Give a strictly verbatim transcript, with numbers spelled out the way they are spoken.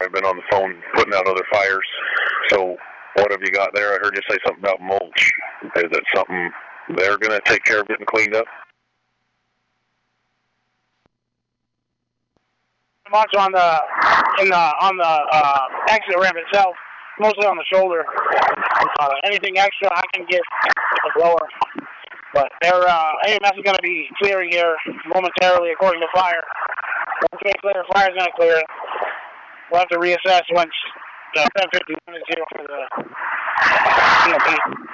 I've been on the phone putting out other fires. So what have you got there? I heard you say something about mulch. Is it something they're going to take care of getting cleaned up? Much on the in the on the uh, exit ramp itself, mostly on the shoulder. Uh, anything extra I can get a blower. But their uh, A M S is going to be clearing here momentarily according to fire. Once they clear, fire's going to clear. We'll have to reassess once the ten fifty-one is here for the